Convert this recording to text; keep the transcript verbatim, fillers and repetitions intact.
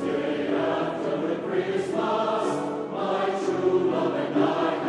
Day after the Christmas, my true love and I